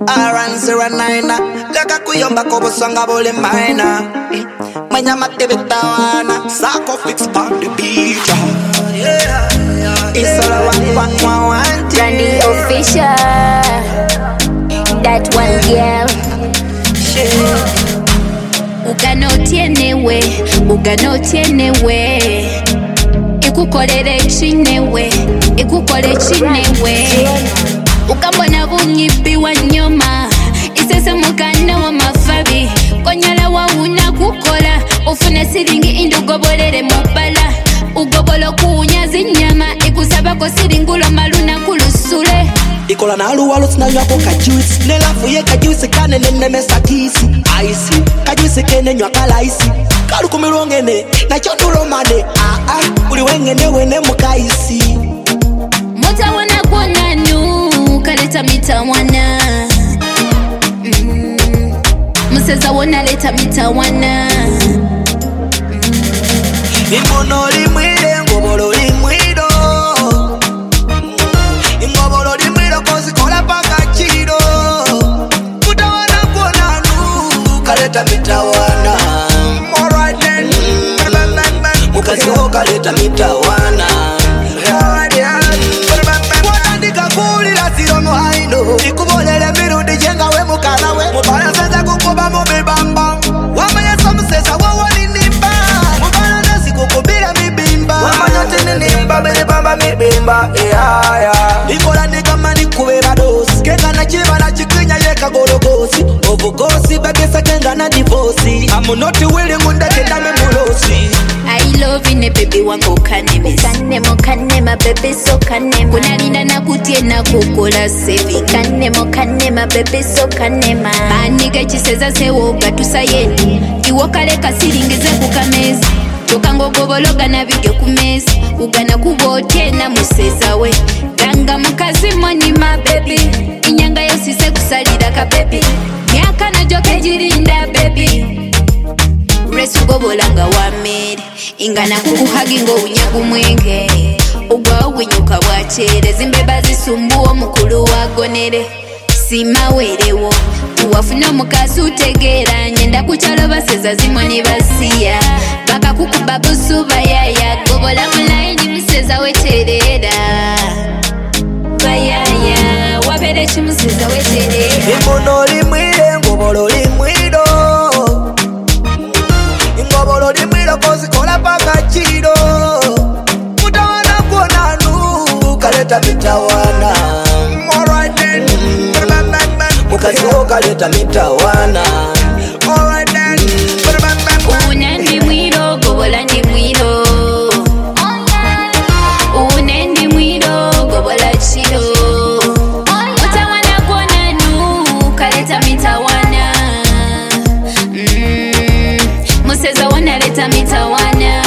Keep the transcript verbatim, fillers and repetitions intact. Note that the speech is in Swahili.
R one zero nine Leka kuyomba kobosanga bole maina Manya matebeta wana Sako fix on the beat. Yeah, yeah, it's all one one one one Randy official. That one girl. Ugano tienewe, ugano tienewe. Ikukolere chinewe, ikukole chinewe. Ukambona bunyipi wa nyoma, isese mukana wa mafabi. Konyala wa una kukola, ufune siringi indu gobolere mubala. Ugobolo kunyazi nyama, ikusaba ko siringulo maluna kulusule. Ikola na aluwalo tunanywa kajuisi Nelafu ye kajuisi kane nene mesa kisi Aisi, kajuisi kene nywa kalaisi Kalu kumiruongene, na chotulo mane Ah ah, uli wengene wene mukaisi Mota wana kuona nu, kaleta mita wana mm. Museza wana leta mita wana mm. Imono li mwile, ngobolo li mwido Ingobolo li mwido kozi kola paka chido Muta wana kuona nu, kaleta mita wana Alright then, mm. Mukazi ho kaleta mita wana Alright yeah Ikubonele mirundi jenga we mukana we Mubala senza kukuba mubibamba Wamanya samusesa wawa ninimba Mubala nasi kukubila mibimba Wamanya tininimba minibamba mibimba Yeah yeah Ikola nigama nikubeba dosi Kenga na chiba na chikinya yeka gologosi Ovugosi begesa kenga na divosi Amunoti wili ngunde kenda memulosi I love you ne baby wango kaneme Kanemo kanema baby so kanema Kunalinda na kutie na kukola sevi Kanemo kanema baby so kanema Maniga chiseza sewoga tusayeni Iwokale kasiringize kukamezi Tokango gobologa na video kumezi Ugana kubote na museza we Ganga mukazi mwani ma baby Inyanga yosise kusalida ka baby Miaka na joke jirinda baby Resu gobolanga wa meri Ingana kukuhagi ngo unyagu mwenge Ugwa uwinyuka wachere Zimbeba zisumbuo mukulu wagonere Sima werewo Uwafuna mukasi utegera Nyenda kuchalo baseza zimwani basiya Baka kukuba busu bayaya Gobola mulaini museza weterera Bayaya Waberechi museza weterera Imono li mwile ngobolo li mwido Ingobolo li mwido kozi kola paka chido Muta wana kuona nu Kaleta mita wana Alright then mm. Mukazi ho kaleta mita wana Alright then mm. Una ndi mwiro, gobola ndi mwiro Una ndi mwiro, gobola chido Muta wana kuona nu Kaleta mita wana mm. Museza wana leta mita wana